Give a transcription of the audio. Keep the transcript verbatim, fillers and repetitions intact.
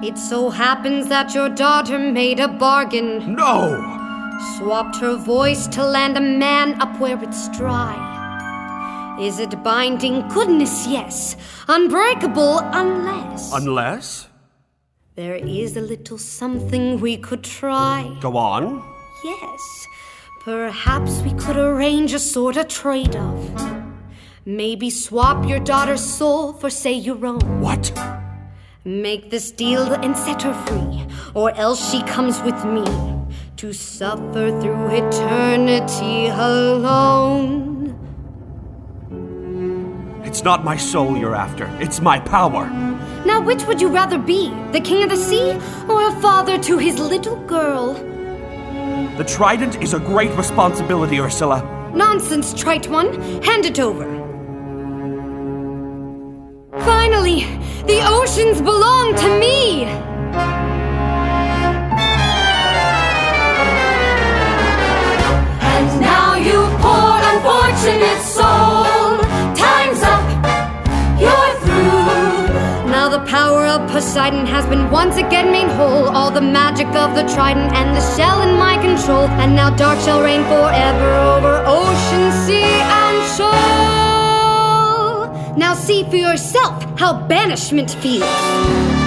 It so happens that your daughter made a bargain. No! Swapped her voice to land a man up where it's dry. Is it binding? Goodness, yes. Unbreakable unless... Unless? There is a little something we could try. Go on. Yes. Perhaps we could arrange a sort of trade-off. Maybe swap your daughter's soul for, say, your own. What? Make this deal and set her free, or else she comes with me to suffer through eternity alone. It's not my soul you're after. It's my power. Now, which would you rather be? The king of the sea, or a father to his little girl? The trident is a great responsibility, Ursula. Nonsense, trite one. Hand it over. Finally, the oceans belong to me! And now, you poor unfortunate soul, time's up, you're through. Now the power of Poseidon has been once again made whole. All the magic of the trident and the shell in my control. And now dark shall reign forever over ocean, sea, and shore. Now see for yourself how banishment feels.